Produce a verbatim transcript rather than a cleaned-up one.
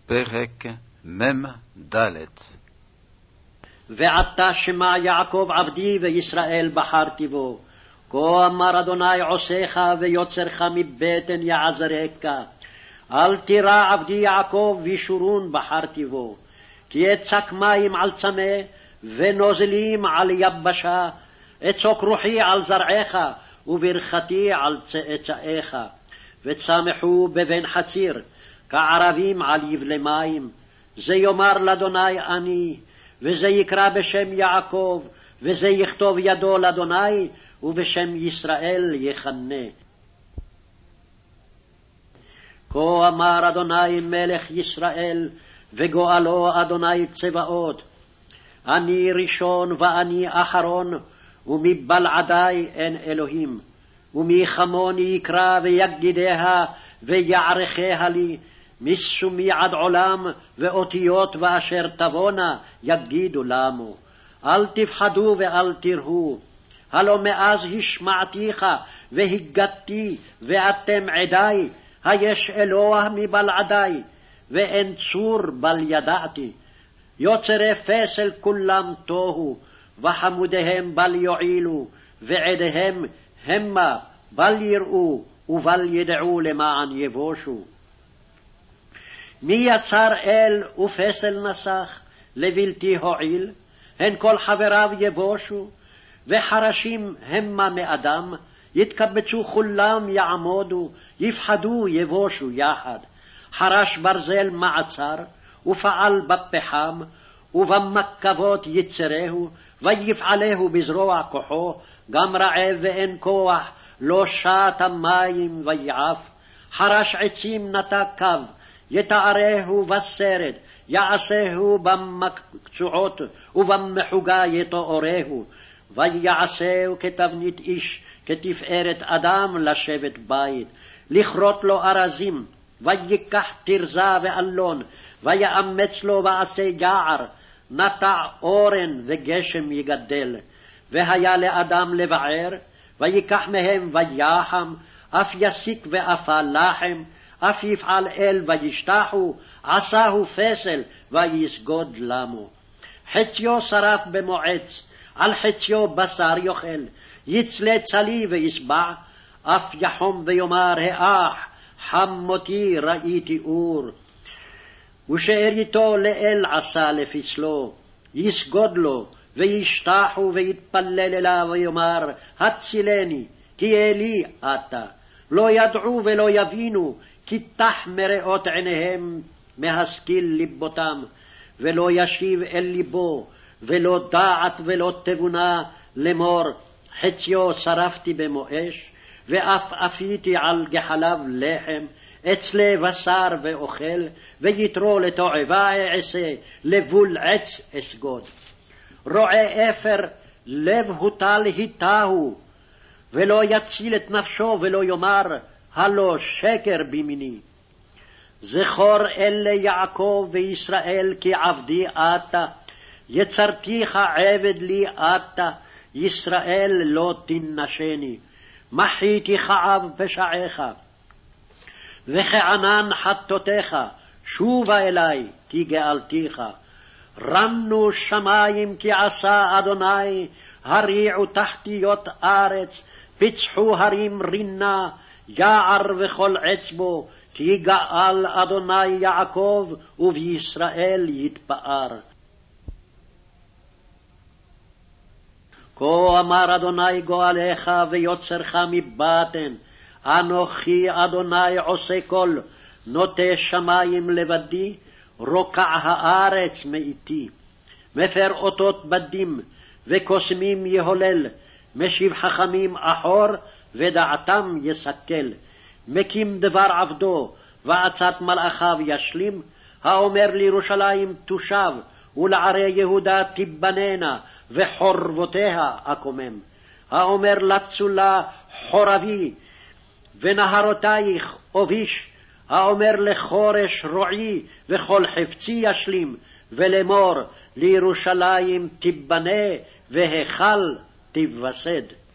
פרק מ"ד. ועתה שמע יעקב עבדי וישראל בחרתי בו. כה אמר אדוני עושך ויוצרך מבטן יעזרק. אל תירא עבדי יעקב וישורון בחרתי בו. כי אצק מים על צמא ונוזלים על יבשה. אצוק רוחי על זרעך וברכתי על צאצאיך. וצמחו בבן חציר כערבים על יבלי מים. זה יאמר לאדוני אני, וזה יקרא בשם יעקב, וזה יכתוב ידו לאדוני, ובשם ישראל יכנה. כה אמר אדוני מלך ישראל, וגואלו אדוני צבאות. אני ראשון ואני אחרון, ומבלעדי אין אלוהים. ומחמוני יקרא ויגדידיה ויערכיה לי, מסומי עד עולם, ואותיות ואשר תבונה יגידו למו. אל תפחדו ואל תיראו, הלא מאז השמעתיך והגדתי ואתם עדי, היש אלוה מבלעדי ואין צור בל ידעתי. יוצרי פסל כולם תוהו, וחמודיהם בל יועילו, ועדיהם המה בל יראו ובל ידעו למען יבושו. מי יצר אל ופסל נסך לבלתי הועיל? הן כל חבריו יבושו, וחרשים המה מאדם, יתקבצו כולם יעמודו, יפחדו יבושו יחד. חרש ברזל מעצר, ופעל בפחם, ובמקבות יצרהו, ויפעלהו בזרוע כוחו, גם רעב ואין כוח, לא שט המים ויעף. חרש עצים נטע קו, יתארהו בסרד, יעשהו במקצועות, ובמחוגה יתאורהו, ויעשהו כתבנית איש, כתפארת אדם לשבת בית, לכרות לו ארזים, ויקח תרזה ואלון, ויאמץ לו ועשה יער, נטע אורן וגשם יגדל. והיה לאדם לבער, ויקח מהם ויחם, אף יסיק ואפה לחם, אף יפעל אל וישתחו, עשהו פסל ויסגוד למו. חציו שרף במועץ, על חציו בשר יאכל, יצלה צלי ויסבע, אף יחום ויאמר האח, חמותי ראיתי אור. ושאריתו לאל עשה לפסלו, יסגוד לו, וישתחו ויתפלל אליו ויאמר הצילני, כי אלי אתה. לא ידעו ולא יבינו, כי תח מראות עיניהם מהשכיל ליבותם, ולא ישיב אל ליבו, ולא דעת ולא תבונה לאמור, חציו שרפתי במואש, ואף אפיתי על גחליו לחם, אצלה בשר ואוכל, ויתרו לתועבה אעשה, לבול עץ אסגוד. רועה אפר לב הוטל היטהו, ולא יציל את נפשו ולא יאמר הלא שקר בימיני. זכור אלה יעקב וישראל כי עבדי אתה, יצרתיך עבד לי אתה, ישראל לא תנשני. מחיתי כעב פשעיך, וכענן חטאותיך, שובה אלי כי גאלתיך. רנו שמים כי עשה אדוני, הריעו תחתיות ארץ, פיצחו הרים רינה, יער וכל עצבו, כי גאל אדוני יעקב, ובישראל יתפאר. כה אמר אדוני גואלך ויוצרך מבטן, אנוכי אדוני עושה כל, נוטה שמים לבדי, רוקע הארץ מאיתי. מפר אותות בדים, וקוסמים יהולל, משיב חכמים אחור, ודעתם יסכל. מקים דבר עבדו, ועצת מלאכיו ישלים, האומר לירושלים תושב, ולערי יהודה תיבננה, וחורבותיה אקומם. האומר לצולה חורבי, ונהרותייך אוביש, האומר לחורש רועי, וכל חפצי ישלים, ולאמור לירושלים תיבנה, והיכל תיווסד.